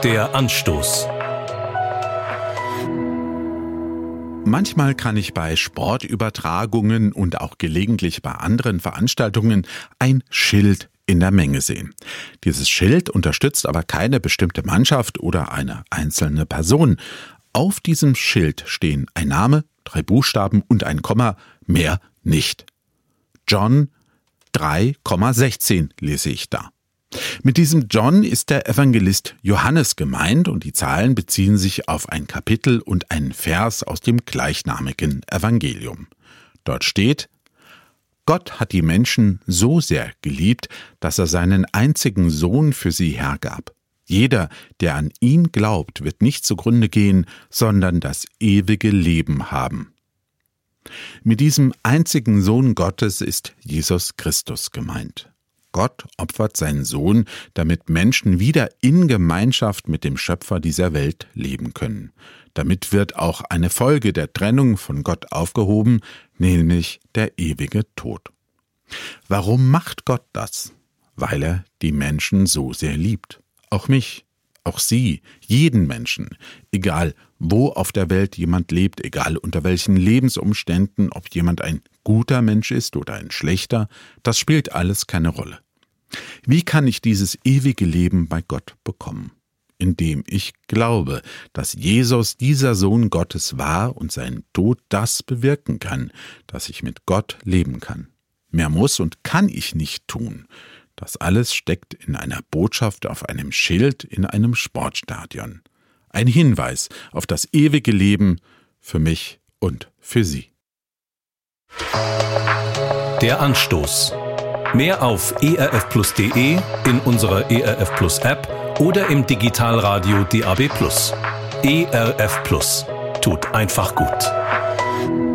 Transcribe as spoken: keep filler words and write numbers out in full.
Der Anstoß. Manchmal kann ich bei Sportübertragungen und auch gelegentlich bei anderen Veranstaltungen ein Schild in der Menge sehen. Dieses Schild unterstützt aber keine bestimmte Mannschaft oder eine einzelne Person. Auf diesem Schild stehen ein Name, drei Buchstaben und ein Komma, mehr nicht. John drei Komma sechzehn lese ich da. Mit diesem John ist der Evangelist Johannes gemeint und die Zahlen beziehen sich auf ein Kapitel und einen Vers aus dem gleichnamigen Evangelium. Dort steht: Gott hat die Menschen so sehr geliebt, dass er seinen einzigen Sohn für sie hergab. Jeder, der an ihn glaubt, wird nicht zugrunde gehen, sondern das ewige Leben haben. Mit diesem einzigen Sohn Gottes ist Jesus Christus gemeint. Gott opfert seinen Sohn, damit Menschen wieder in Gemeinschaft mit dem Schöpfer dieser Welt leben können. Damit wird auch eine Folge der Trennung von Gott aufgehoben, nämlich der ewige Tod. Warum macht Gott das? Weil er die Menschen so sehr liebt. Auch mich, auch Sie, jeden Menschen, egal wo auf der Welt jemand lebt, egal unter welchen Lebensumständen, ob jemand ein guter Mensch ist oder ein schlechter, das spielt alles keine Rolle. Wie kann ich dieses ewige Leben bei Gott bekommen? Indem ich glaube, dass Jesus dieser Sohn Gottes war und sein Tod das bewirken kann, dass ich mit Gott leben kann. Mehr muss und kann ich nicht tun. Das alles steckt in einer Botschaft auf einem Schild in einem Sportstadion. Ein Hinweis auf das ewige Leben für mich und für Sie. Der Anstoß. Mehr auf e r f plus punkt de, in unserer E R F Plus App oder im Digitalradio D A B Plus. E R F Plus. Tut einfach gut.